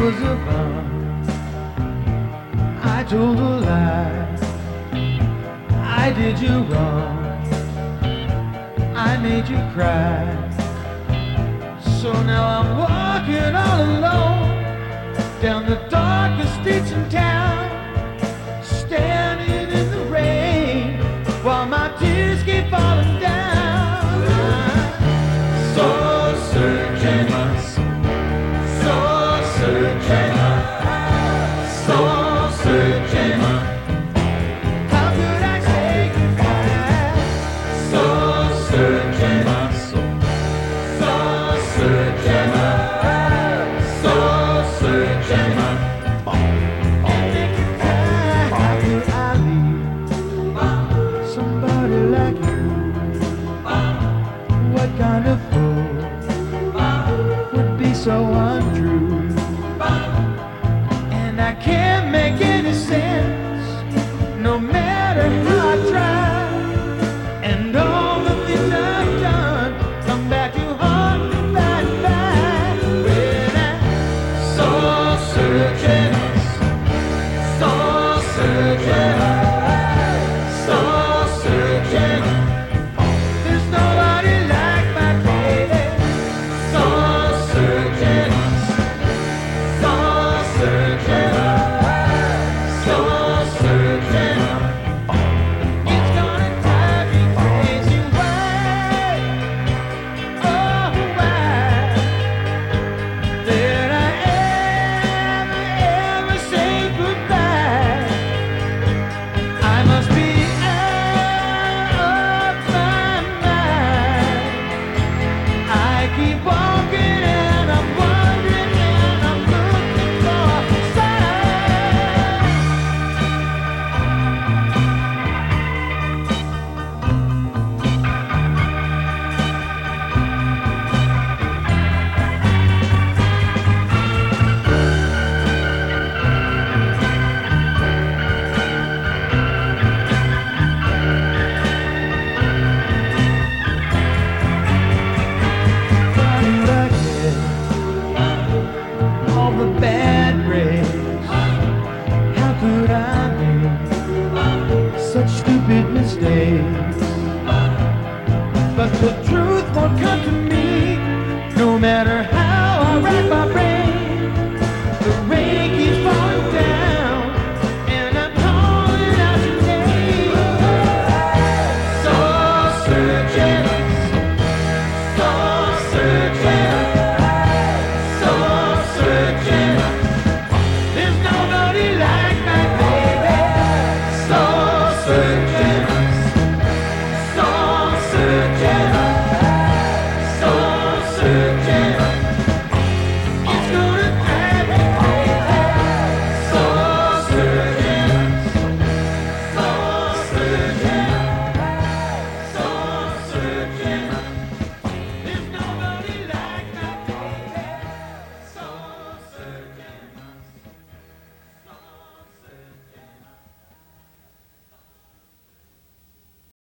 was a bum. I told a lie. I did you wrong. I made you cry. So now I'm walking all alone down the darkest streets in town, standing in the rain while my tears keep falling down. Soul searching, soul searching, soul searching. How could I say goodbye? Soul searching, soul searching, soul searching. And make you cry. How could I leave somebody like you? What kind of fool would be so untrue? And I can't make any sense, no matter how